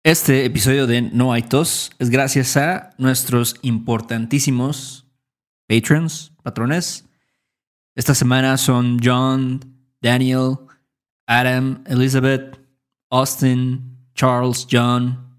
Este episodio de No Hay Tos es gracias a nuestros importantísimos patrones. Esta semana son John, Daniel, Adam, Elizabeth, Austin, Charles, John,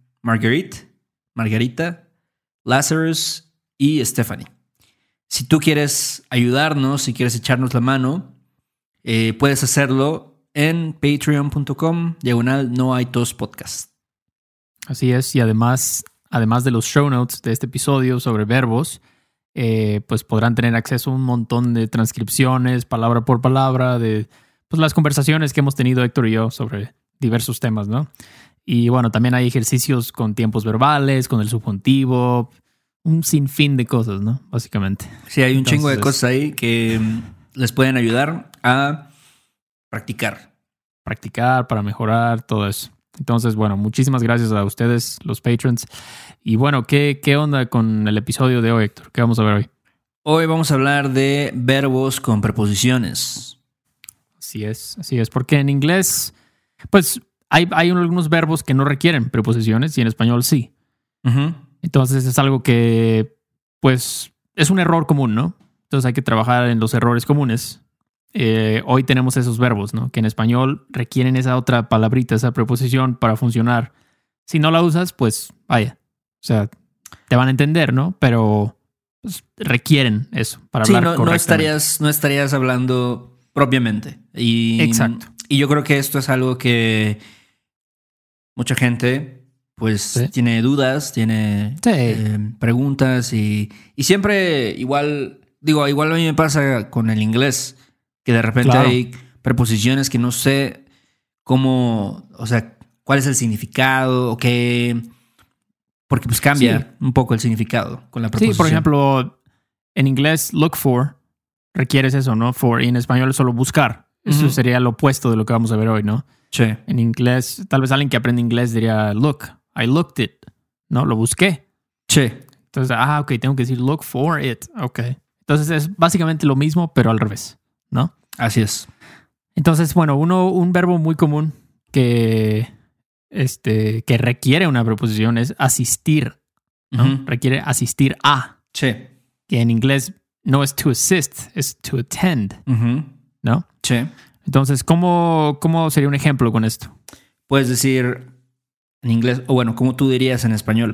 Margarita, Lazarus y Stephanie. Si tú quieres ayudarnos, si quieres echarnos la mano, puedes hacerlo en patreon.com/No Hay Tos Podcast. Así es, y además de los show notes de este episodio sobre verbos, pues podrán tener acceso a un montón de transcripciones, palabra por palabra, de pues, las conversaciones que hemos tenido Héctor y yo sobre diversos temas, ¿no? Y bueno, también hay ejercicios con tiempos verbales, con el subjuntivo, un sinfín de cosas, ¿no? Básicamente. Sí, hay un chingo de cosas ahí que les pueden ayudar a practicar. Para mejorar, todo eso. Entonces, bueno, muchísimas gracias a ustedes, los patrons. Y bueno, ¿qué onda con el episodio de hoy, Héctor? ¿Qué vamos a ver hoy? Hoy vamos a hablar de verbos con preposiciones. Así es, porque en inglés, pues hay algunos verbos que no requieren preposiciones y en español sí. Uh-huh. Entonces es algo que, pues, es un error común, ¿no? Entonces hay que trabajar en los errores comunes. Hoy tenemos esos verbos, ¿no? Que en español requieren esa otra palabrita, esa preposición para funcionar. Si no la usas, pues vaya. O sea, te van a entender, ¿no? Pero pues, requieren eso para hablar correctamente. No estarías hablando propiamente. Exacto. Y yo creo que esto es algo que mucha gente pues ¿Sí? tiene dudas, tiene preguntas y siempre igual a mí me pasa con el inglés. Que de repente hay preposiciones que no sé cómo, o sea, cuál es el significado o qué, porque pues cambia un poco el significado con la preposición. Sí, por ejemplo, en inglés look for requieres eso, ¿no? For, y en español es solo buscar. Eso sería lo opuesto de lo que vamos a ver hoy, ¿no? Sí. En inglés, tal vez alguien que aprende inglés diría look, I looked it, ¿no? Lo busqué. Sí. Entonces, ok, tengo que decir look for it, ok. Entonces es básicamente lo mismo, pero al revés, ¿no? Así es. Entonces, bueno, un verbo muy común que requiere una preposición es asistir, ¿no? Uh-huh. Requiere asistir a. Sí. Que en inglés no es to assist, es to attend, Uh-huh. ¿no? Sí. Entonces, ¿cómo sería un ejemplo con esto? Puedes decir en inglés, o bueno, como tú dirías en español,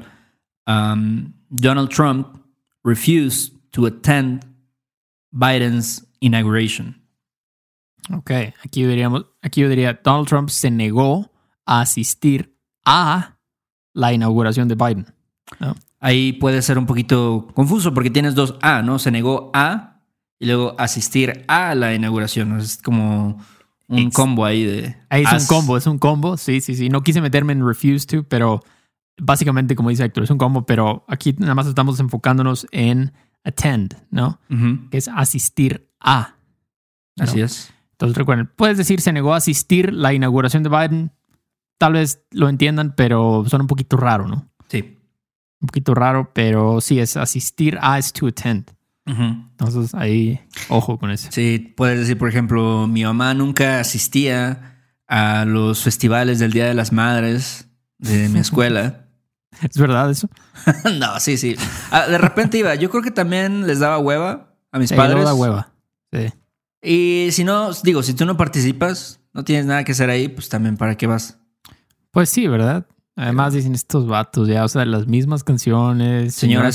Donald Trump refused to attend Biden's inauguration. Ok, aquí yo diría Donald Trump se negó a asistir a la inauguración de Biden, ¿no? Ahí puede ser un poquito confuso porque tienes dos A, ¿no? Se negó a y luego asistir a la inauguración. Es como un combo ahí de... Ahí es un combo, sí. No quise meterme en refuse to, pero básicamente, como dice Héctor, es un combo, pero aquí nada más estamos enfocándonos en attend, ¿no? Uh-huh. Que es asistir a, ¿no? Así es. Entonces recuerden, puedes decir se negó a asistir la inauguración de Biden. Tal vez lo entiendan, pero suena un poquito raro, ¿no? Sí. Un poquito raro, pero sí es asistir a es to attend. Uh-huh. Entonces ahí, ojo con eso. Sí, puedes decir, por ejemplo, mi mamá nunca asistía a los festivales del Día de las Madres de mi escuela. ¿Es verdad eso? No, sí. De repente iba. Yo creo que también les daba hueva a mis padres. Les da hueva, sí. Y si no, digo, si tú no participas, no tienes nada que hacer ahí, pues también ¿para qué vas? Pues sí, ¿verdad? Además dicen estos vatos ya, o sea, las mismas canciones. Señora.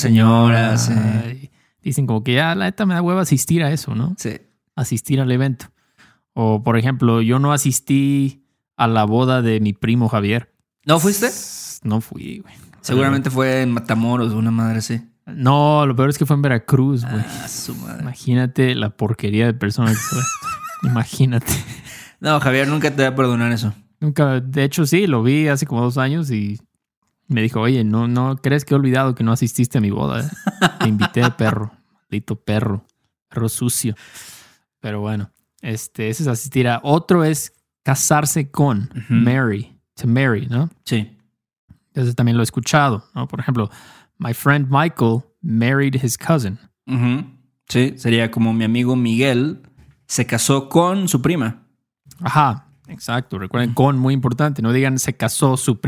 Sí. Dicen como que ya la neta me da hueva asistir a eso, ¿no? Sí. Asistir al evento. O, por ejemplo, yo no asistí a la boda de mi primo Javier. ¿No fuiste? No fui, güey. Seguramente fue en Matamoros, una madre así. No, lo peor es que fue en Veracruz, güey. Su madre. Imagínate la porquería de persona que soy. Imagínate. No, Javier, nunca te va a perdonar eso. Nunca, de hecho sí, lo vi hace como 2 años y me dijo, oye, no crees que he olvidado que no asististe a mi boda, ¿eh? Te invité, perro, maldito perro sucio. Pero bueno, ese es asistir a. Otro es casarse con, marry, to marry, ¿no? Sí. Entonces también lo he escuchado, ¿no? Por ejemplo, my friend Michael married his cousin. Uh-huh. Sí, sería como mi amigo Miguel se casó con su prima. Ajá, exacto. Recuerden, con, muy importante. No digan se casó su prima.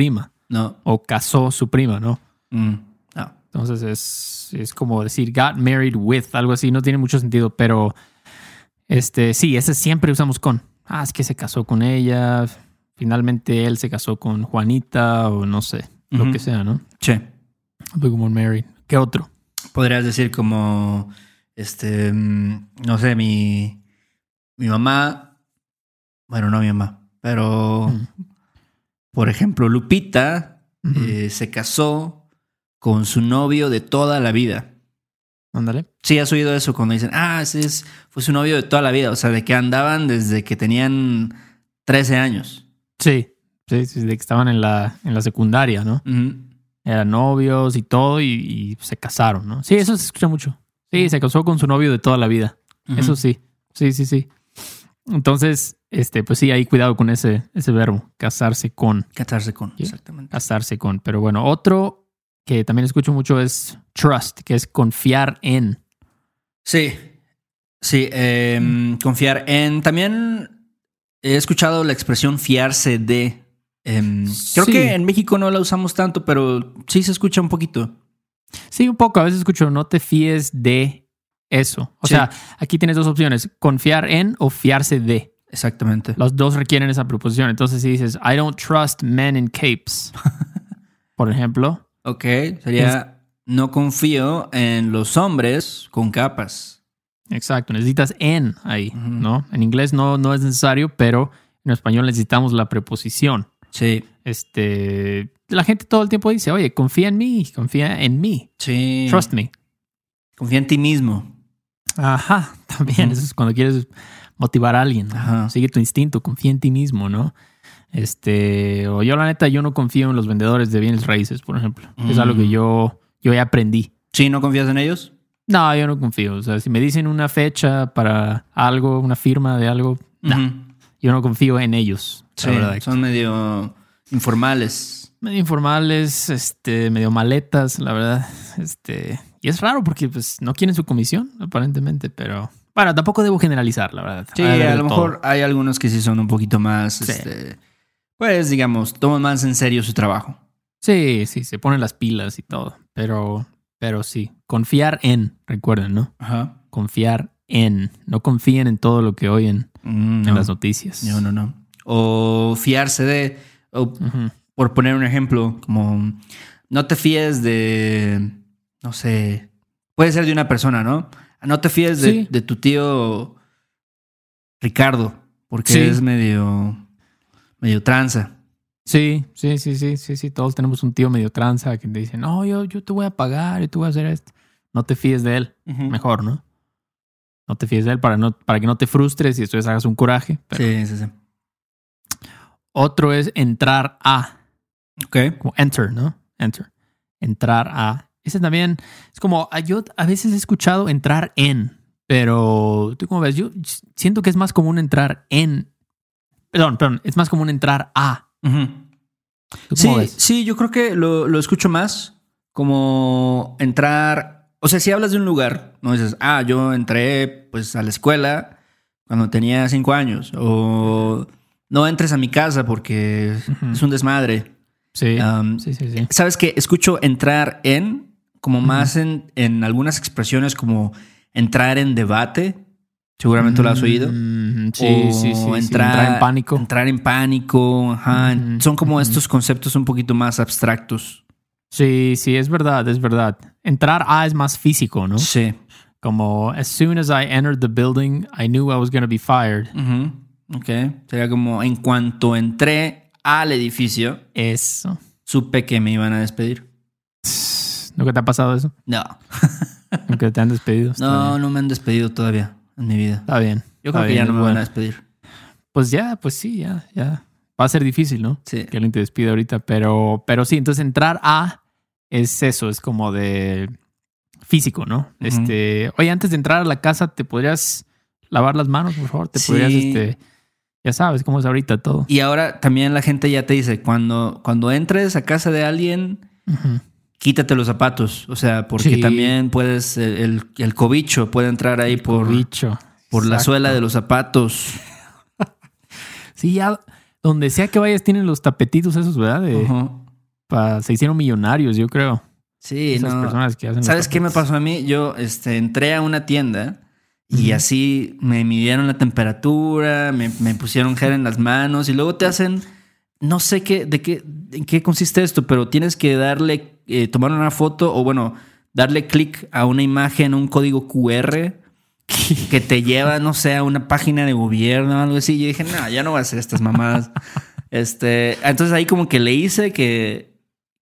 No. O casó su prima, ¿no? No. Entonces es como decir got married with, algo así. No tiene mucho sentido, pero sí, ese siempre usamos con. Es que se casó con ella. Finalmente él se casó con Juanita o no sé, lo que sea, ¿no? Sí. Como married. ¿Qué otro? Podrías decir como, no sé, mi mamá, bueno, no mi mamá, pero, por ejemplo, Lupita se casó con su novio de toda la vida. Ándale. Sí, has oído eso cuando dicen, fue su novio de toda la vida, o sea, de que andaban desde que tenían 13 años. Sí, de que estaban en la secundaria, ¿no? Eran novios y todo y se casaron, ¿no? Sí, eso se escucha mucho. Sí, se casó con su novio de toda la vida. Eso sí. Sí. Entonces, pues sí, ahí cuidado con ese verbo, casarse con. Casarse con, ¿Sí? Exactamente. Casarse con. Pero bueno, otro que también escucho mucho es trust, que es confiar en. Sí, confiar en. También he escuchado la expresión fiarse de. Creo que en México no la usamos tanto, pero sí se escucha un poquito. Sí, un poco. A veces escucho, no te fíes de eso. O sea, aquí tienes dos opciones, confiar en o fiarse de. Exactamente. Los dos requieren esa preposición. Entonces si dices, I don't trust men in capes, por ejemplo. Ok, sería, no confío en los hombres con capas. Exacto, necesitas en ahí, ¿no? En inglés no es necesario, pero en español necesitamos la preposición. Sí. La gente todo el tiempo dice, oye, confía en mí. Sí. Trust me. Confía en ti mismo. Ajá, también. Eso es cuando quieres motivar a alguien. Ajá. Sigue tu instinto, confía en ti mismo, ¿no? O yo la neta, yo no confío en los vendedores de bienes raíces, por ejemplo. Es algo que yo ya aprendí. ¿Sí? ¿No confías en ellos? No, yo no confío. O sea, si me dicen una fecha para algo, una firma de algo, yo no confío en ellos. Sí, son medio informales. Medio informales, medio maletas, la verdad. Y es raro porque pues no quieren su comisión, aparentemente, pero bueno, tampoco debo generalizar, la verdad. Sí, a lo mejor hay algunos que sí son un poquito más, pues digamos, toman más en serio su trabajo. Sí, se ponen las pilas y todo, pero sí, confiar en, recuerden, ¿no? Ajá. Confiar en, no confíen en todo lo que oyen en las noticias. No. O fiarse de, por poner un ejemplo, como no te fíes de, no sé, puede ser de una persona, ¿no? No te fíes de tu tío Ricardo, porque es medio tranza. Sí. Todos tenemos un tío medio tranza que te dice, no, yo te voy a pagar y tú vas a hacer esto. No te fíes de él. Mejor, ¿no? No te fíes de él para que no te frustres y después hagas un coraje. Pero... Sí. Otro es entrar a. Ok. Como enter, ¿no? Enter. Entrar a. Ese también es como, yo a veces he escuchado entrar en, pero tú cómo ves, yo siento que es más común entrar en. Perdón, es más común entrar a. ¿Tú cómo ves? Sí, yo creo que lo escucho más como entrar. O sea, si hablas de un lugar, no dices, yo entré pues a la escuela cuando tenía 5 años, o no entres a mi casa porque es un desmadre. Sí. ¿Sabes qué? Escucho entrar en como más en algunas expresiones como entrar en debate. Seguramente lo has oído. Sí. Entrar en pánico. Entrar en pánico. Ajá. Son como estos conceptos un poquito más abstractos. Sí, es verdad. Entrar a es más físico, ¿no? Sí. Como, as soon as I entered the building, I knew I was going to be fired. Ok. Sería como, en cuanto entré al edificio, eso, supe que me iban a despedir. ¿Nunca te ha pasado eso? No. ¿Nunca te han despedido? No me han despedido todavía en mi vida. Está bien. Yo creo que ya no me van a despedir. Pues sí, ya. Va a ser difícil, ¿no? Sí. Que alguien te despide ahorita, pero sí, entonces entrar a es eso, es como de físico, ¿no? Oye, antes de entrar a la casa, ¿te podrías lavar las manos, por favor? ¿Te podrías, ya sabes cómo es ahorita todo? Y ahora también la gente ya te dice, cuando entres a casa de alguien, quítate los zapatos. O sea, porque también puedes, el cobicho puede entrar ahí por la suela de los zapatos. Sí, ya donde sea que vayas tienen los tapetitos esos, ¿verdad? se hicieron millonarios, yo creo. Sí, esas personas que hacen. ¿Sabes qué me pasó a mí? Yo entré a una tienda y así me midieron la temperatura, me pusieron gel en las manos y luego te hacen, no sé en qué consiste esto, pero tienes que tomar una foto o bueno, darle clic a una imagen, un código QR que te lleva, no sé, a una página de gobierno o algo así. Yo dije, no, ya no voy a hacer estas mamadas. Entonces ahí como que le hice que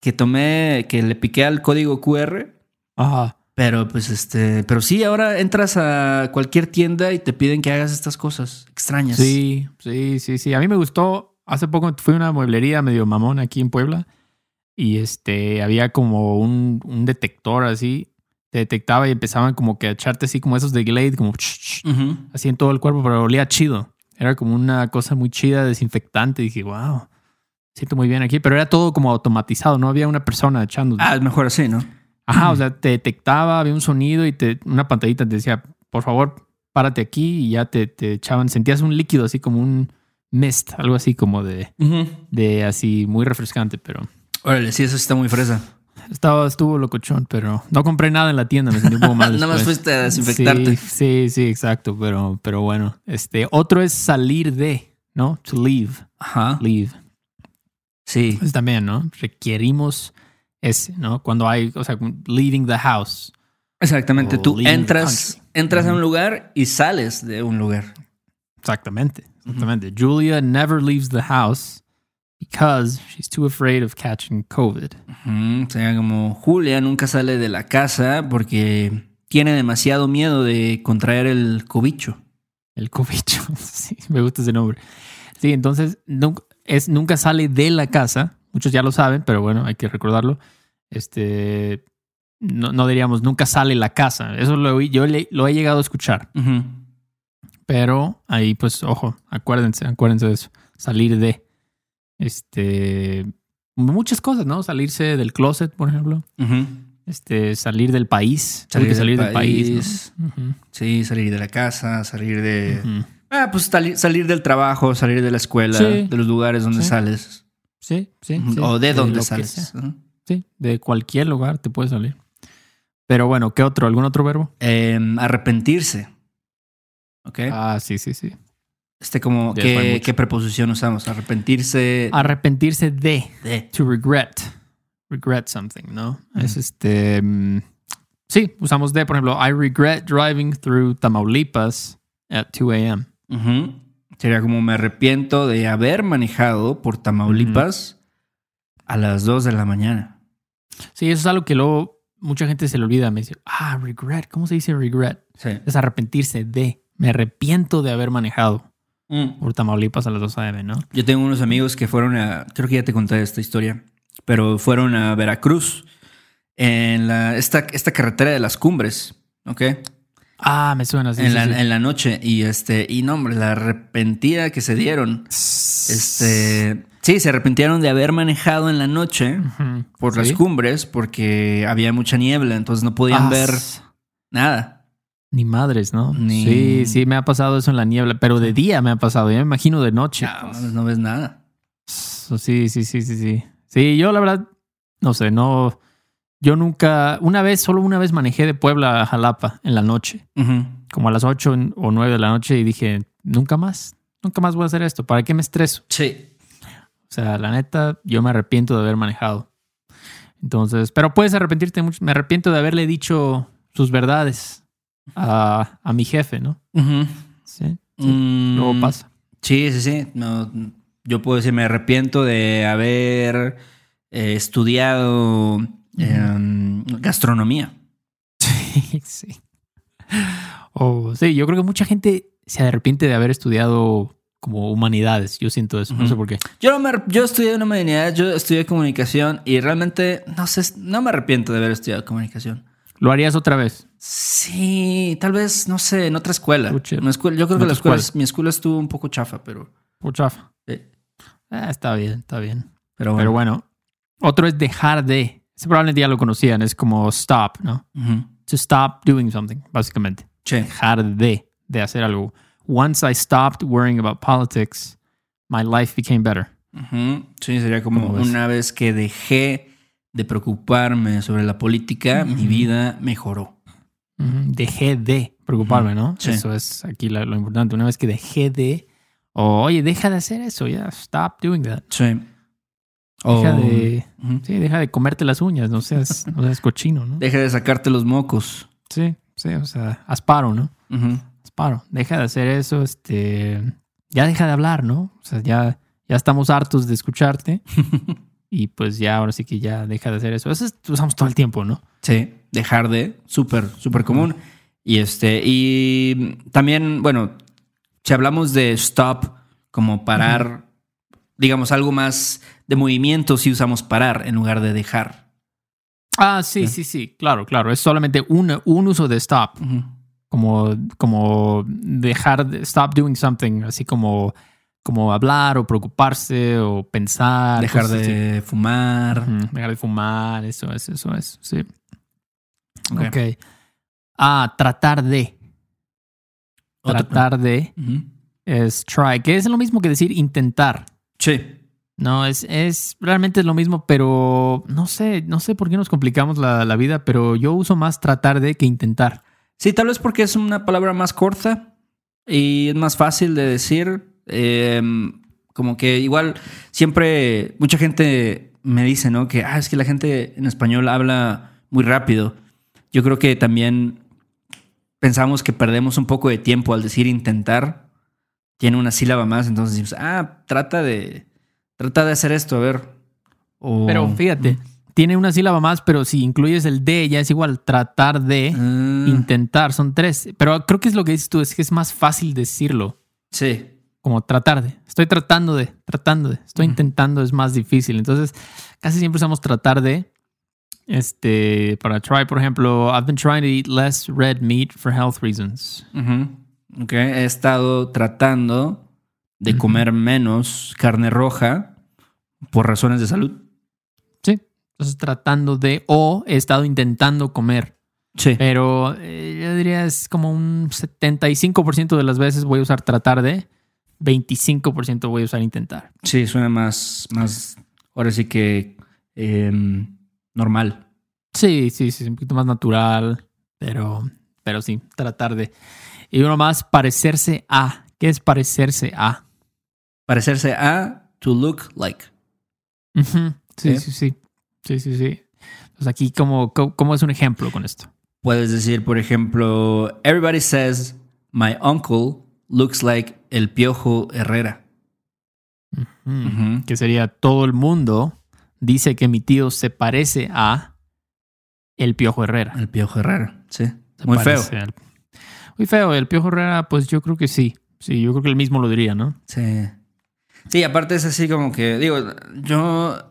le piqué al código QR. Ajá. Pero pues pero sí, ahora entras a cualquier tienda y te piden que hagas estas cosas extrañas. Sí. A mí me gustó. Hace poco fui a una mueblería medio mamón aquí en Puebla y había como un detector así. Te detectaba y empezaban como que a echarte así como esos de Glade, como así en todo el cuerpo, pero olía chido. Era como una cosa muy chida, desinfectante. Y dije, wow, siento muy bien aquí. Pero era todo como automatizado, no había una persona echando. Es mejor así, ¿no? Ajá, o sea, te detectaba, había un sonido y una pantallita te decía, por favor, párate aquí y ya te echaban. Sentías un líquido así como un mist, algo así como de así muy refrescante, pero... Órale, sí, eso está muy fresa. Estuvo locochón, pero no compré nada en la tienda, me sentí un poco mal. Nada más fuiste a desinfectarte. Sí, exacto, pero bueno. Otro es salir de, ¿no? To leave. Ajá. Leave. Sí. Pues también, ¿no? Requerimos ese, ¿no? Cuando hay, o sea, leaving the house. Exactamente. Tú entras a un lugar y sales de un lugar. Exactamente. Julia never leaves the house because she's too afraid of catching COVID. O sea, como Julia nunca sale de la casa porque tiene demasiado miedo de contraer el cobicho. El cobicho. Sí, me gusta ese nombre. Sí, entonces nunca sale de la casa. Muchos ya lo saben, pero bueno, hay que recordarlo. No diríamos nunca sale la casa. Eso yo lo he llegado a escuchar. Pero ahí, pues, ojo, acuérdense de eso. Salir de muchas cosas, ¿no? Salirse del closet, por ejemplo. Salir del país. Salir del país, ¿no? Sí, salir de la casa, salir de... pues salir del trabajo, salir de la escuela, de los lugares donde sales. Sí. O de donde sales. Sí, de cualquier lugar te puedes salir. Pero bueno, ¿qué otro? ¿Algún otro verbo? Arrepentirse. ¿Ok? Sí. ¿Qué preposición usamos? Arrepentirse. Arrepentirse de. To regret. Regret something, ¿no? Es sí, usamos de, por ejemplo, I regret driving through Tamaulipas at 2 a.m. Sería como me arrepiento de haber manejado por Tamaulipas a las 2 de la mañana. Sí, eso es algo que luego mucha gente se le olvida. Me dice, regret. ¿Cómo se dice regret? Sí. Es arrepentirse de. Me arrepiento de haber manejado por Tamaulipas a las 2 a.m., ¿no? Yo tengo unos amigos que fueron creo que ya te conté esta historia, pero fueron a Veracruz en esta carretera de las Cumbres, ¿ok? Me suena así. En la noche. Y no, hombre, la arrepentida que se dieron. Sí, se arrepintieron de haber manejado en la noche por las Cumbres porque había mucha niebla, entonces no podían ver nada. Ni madres, ¿no? Sí, me ha pasado eso en la niebla, pero de día me ha pasado, yo me imagino de noche. No ves nada. Sí. Sí, yo la verdad, no sé, yo nunca, solo una vez manejé de Puebla a Jalapa en la noche, como a las 8 o 9 de la noche y dije, nunca más voy a hacer esto, ¿para qué me estreso? Sí. O sea, la neta, yo me arrepiento de haber manejado. Entonces, pero puedes arrepentirte mucho, me arrepiento de haberle dicho sus verdades a mi jefe, ¿no? Sí. Luego pasa. Sí. No, yo puedo decir, me arrepiento de haber estudiado gastronomía. Sí. Sí, yo creo que mucha gente se arrepiente de haber estudiado como humanidades. Yo siento eso, no sé por qué. Yo estudié una humanidad, yo estudié comunicación y realmente, no me arrepiento de haber estudiado comunicación. ¿Lo harías otra vez? Sí, tal vez, no sé, en otra escuela. Yo creo que mi escuela estuvo un poco chafa, pero... ¿Por chafa? Sí. Está bien. Pero bueno, otro es dejar de. Ese probablemente ya lo conocían, es como stop, ¿no? To stop doing something, básicamente. Sí. Dejar de hacer algo. Once I stopped worrying about politics, my life became better. Sí, sería como una vez que dejé de preocuparme sobre la política, mi vida mejoró. Dejé de preocuparme, ¿no? Sí. Eso es aquí lo importante. Una vez que dejé de... oye, deja de hacer eso, ya. Stop doing that. Sí. Deja de comerte las uñas, no seas cochino, ¿no? Deja de sacarte los mocos. Sí, o sea, asparo, ¿no? Asparo. Deja de hacer eso, ya deja de hablar, ¿no? O sea, ya estamos hartos de escucharte. Y pues ya, ahora sí que ya deja de hacer eso. Eso usamos todo el tiempo, ¿no? Sí, dejar de, súper común. Y también, bueno, si hablamos de stop, como parar, digamos, algo más de movimiento, si usamos parar en lugar de dejar. Sí, claro. Es solamente un uso de stop. Como dejar de stop doing something, así como hablar o preocuparse o pensar. Dejar de fumar. Dejar de fumar, eso es, sí. Ok. Tratar de. Tratar de es try, que es lo mismo que decir intentar. Sí. No, realmente es lo mismo, pero no sé por qué nos complicamos la vida, pero yo uso más tratar de que intentar. Sí, tal vez porque es una palabra más corta y es más fácil de decir. Como que igual siempre mucha gente me dice, ¿no? Que es que la gente en español habla muy rápido. Yo creo que también pensamos que perdemos un poco de tiempo al decir intentar. Tiene una sílaba más, entonces decimos, trata de hacer esto, a ver. Pero fíjate, tiene una sílaba más, pero si incluyes el de ya es igual, tratar de, intentar, son 3. Pero creo que es lo que dices tú, es que es más fácil decirlo. Sí. Como tratar de. Estoy tratando de. Estoy intentando, es más difícil. Entonces, casi siempre usamos tratar de. Para try, por ejemplo, I've been trying to eat less red meat for health reasons. Okay. He estado tratando de comer menos carne roja por razones de salud. Sí. Entonces, tratando de, o he estado intentando comer. Sí. Pero yo diría es como un 75% de las veces voy a usar tratar de. 25% voy a usar intentar. Sí, suena más ahora sí que normal. Sí, un poquito más natural, pero sí, tratar de. Y uno más, parecerse a. ¿Qué es parecerse a? Parecerse a, to look like. Sí. Entonces aquí, ¿cómo es un ejemplo con esto? Puedes decir, por ejemplo, everybody says my uncle looks like el Piojo Herrera. Que sería todo el mundo dice que mi tío se parece a el Piojo Herrera. El Piojo Herrera, sí. Muy feo. Muy feo. El Piojo Herrera, pues yo creo que sí. Sí, yo creo que él mismo lo diría, ¿no? Sí. Sí, aparte es así como que, digo, yo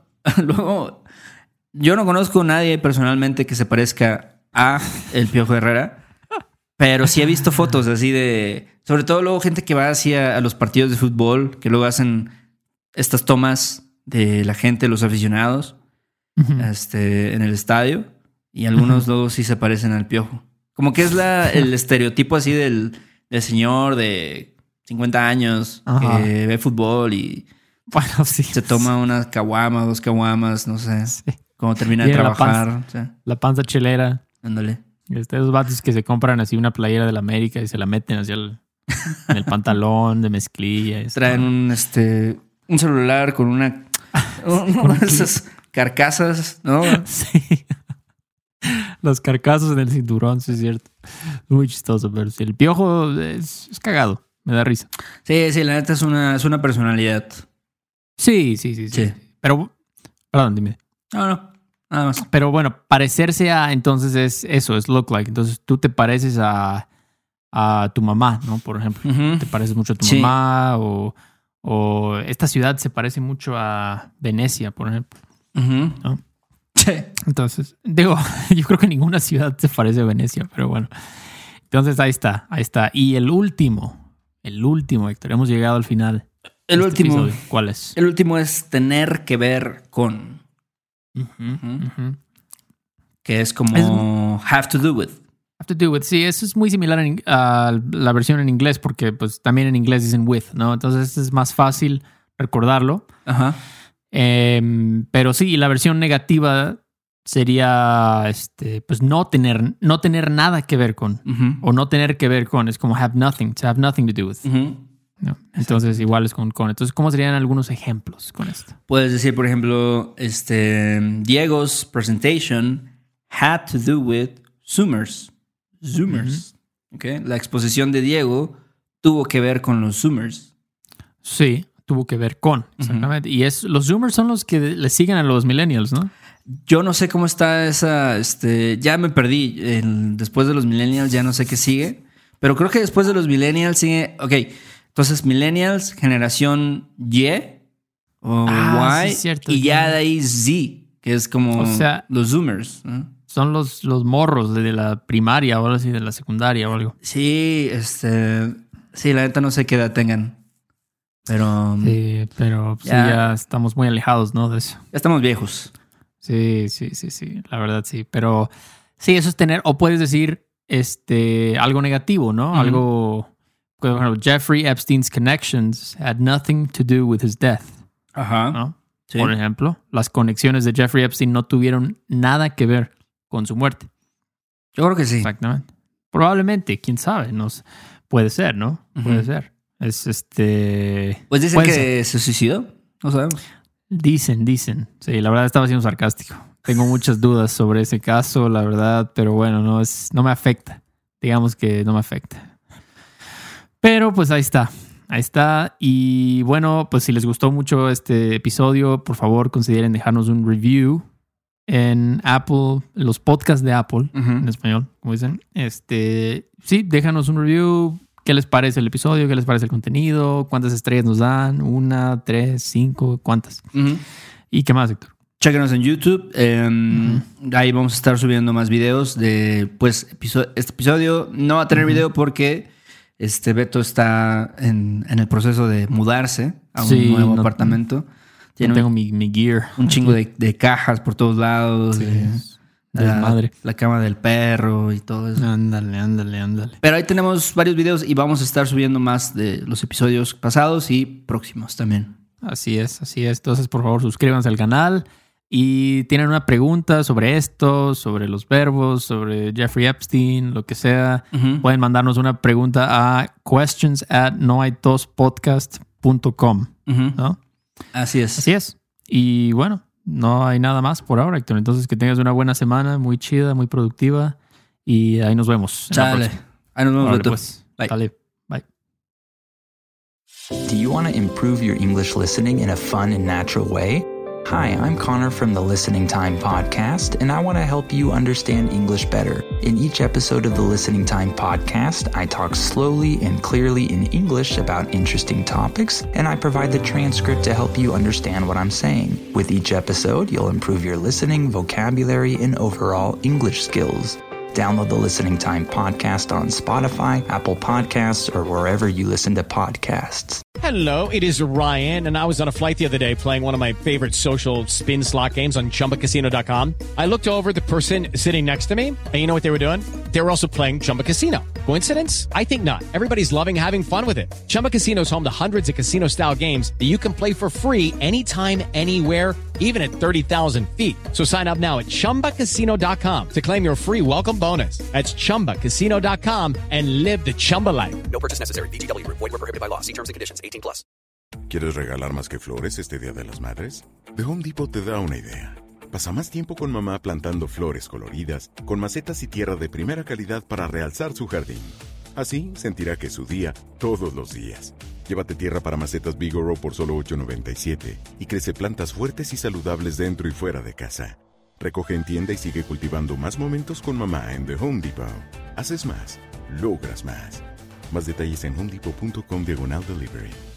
no conozco a nadie personalmente que se parezca a el Piojo Herrera, pero sí he visto fotos así de, sobre todo luego gente que va así a los partidos de fútbol, que luego hacen estas tomas de la gente, los aficionados, en el estadio, y algunos luego sí se parecen al Piojo. Como que es el estereotipo así del señor de 50 años que ve fútbol y bueno, sí, se toma unas caguamas, 2 caguamas, no sé, cuando termina de trabajar. La panza chelera. Ándale. Esos vatos que se compran así una playera de la América y se la meten hacia en el pantalón de mezclilla. Traen un celular con una de esas carcasas, ¿no? Sí. Los carcazos en el cinturón, sí es cierto. Muy chistoso, pero sí, el Piojo es cagado. Me da risa. Sí, la neta es una personalidad. Sí. Pero, perdón, dime. No, nada más. Pero bueno, parecerse a, entonces es eso, es look like. Entonces tú te pareces a tu mamá, ¿no? Por ejemplo. Te pareces mucho a tu mamá o esta ciudad se parece mucho a Venecia, por ejemplo. ¿No? Sí. Entonces, digo, yo creo que ninguna ciudad se parece a Venecia, pero bueno. Entonces ahí está. Y el último, Héctor, hemos llegado al final. El último. Episodio. ¿Cuál es? El último es tener que ver con. Que es como have to do with. Have to do with. Sí, eso es muy similar a la versión en inglés porque pues también en inglés dicen with, ¿no? Entonces es más fácil. recordarlo. Ajá. Pero sí, la versión negativa sería pues no tener nada que ver con. O no tener que ver con. Es como have nothing to do with. ¿No? Entonces igual es con. Entonces, ¿cómo serían algunos ejemplos con esto? Puedes decir, por ejemplo, Diego's presentation had to do with Zoomers. Okay. La exposición de Diego tuvo que ver con los Zoomers. Sí, tuvo que ver con, exactamente. Y los Zoomers son los que le siguen a los millennials, ¿no? Yo no sé cómo está esa, ya me perdí. Después de los millennials ya no sé qué sigue. Pero creo que después de los millennials sigue, ok, entonces millennials, generación Y o Y, sí, cierto, y ya de ahí Z, que es como los Zoomers, ¿no? Son los morros de la primaria o algo así, de la secundaria o algo. Sí, sí, la neta no sé qué edad tengan. Pero ya estamos muy alejados, ¿no? De eso. Ya estamos viejos. Sí, la verdad sí. Pero sí, eso es tener, o puedes decir algo negativo, ¿no? Algo, por ejemplo, Jeffrey Epstein's connections had nothing to do with his death. Ajá. ¿No? Sí. Por ejemplo, las conexiones de Jeffrey Epstein no tuvieron nada que ver con su muerte. Yo creo que sí. Exactamente. Probablemente, quién sabe. Puede ser, ¿no? Puede ser. Pues dicen que se suicidó. No sabemos. Dicen. Sí, la verdad estaba siendo sarcástico. Tengo muchas dudas sobre ese caso, la verdad, pero bueno, no me afecta. Digamos que no me afecta. Pero pues ahí está. Y bueno, pues si les gustó mucho este episodio, por favor consideren dejarnos un review en Apple, los podcasts de Apple, en español, como dicen. Sí, déjanos un review. ¿Qué les parece el episodio? ¿Qué les parece el contenido? ¿Cuántas estrellas nos dan? 1, 3, 5, ¿cuántas? ¿Y qué más, Héctor? Chéquenos en YouTube. Ahí vamos a estar subiendo más videos de, pues, este episodio. No va a tener video porque Beto está en el proceso de mudarse a un nuevo apartamento. Tengo mi gear. Un chingo de cajas por todos lados. Sí. La cama del perro y todo eso. Ándale. Pero ahí tenemos varios videos y vamos a estar subiendo más de los episodios pasados y próximos también. Así es. Entonces, por favor, suscríbanse al canal. Y tienen una pregunta sobre esto, sobre los verbos, sobre Jeffrey Epstein, lo que sea, pueden mandarnos una pregunta a questions@nohaytospodcast.com, ¿no? Así es. Y bueno, no hay nada más por ahora, Héctor. Entonces, que tengas una buena semana, muy chida, muy productiva. Y ahí nos vemos. Chale. Ahí nos vemos, Beto. Pues. Bye. Dale. Bye. Do you want to improve your English listening in a fun and natural way? Hi, I'm Connor from the Listening Time Podcast, and I want to help you understand English better. In each episode of the Listening Time Podcast, I talk slowly and clearly in English about interesting topics, and I provide the transcript to help you understand what I'm saying. With each episode, you'll improve your listening, vocabulary, and overall English skills. Download the Listening Time Podcast on Spotify, Apple Podcasts, or wherever you listen to podcasts. Hello, it is Ryan, and I was on a flight the other day playing one of my favorite social spin slot games on ChumbaCasino.com. I looked over at the person sitting next to me, and you know what they were doing? They were also playing Chumba Casino. Coincidence? I think not. Everybody's loving having fun with it. Chumba Casino is home to hundreds of casino-style games that you can play for free anytime, anywhere, even at 30,000 feet. So sign up now at ChumbaCasino.com to claim your free welcome bonus. That's ChumbaCasino.com and live the Chumba life. No purchase necessary. VGW. Void where prohibited by law. See terms and conditions. 18+. ¿Quieres regalar más que flores este Día de las Madres? The Home Depot te da una idea. Pasa más tiempo con mamá plantando flores coloridas, con macetas y tierra de primera calidad para realzar su jardín. Así sentirá que es su día todos los días. Llévate tierra para macetas Bigoro por solo $8.97 y crece plantas fuertes y saludables dentro y fuera de casa. Recoge en tienda y sigue cultivando más momentos con mamá en The Home Depot. Haces más, logras más. Más detalles en homedepot.com/delivery.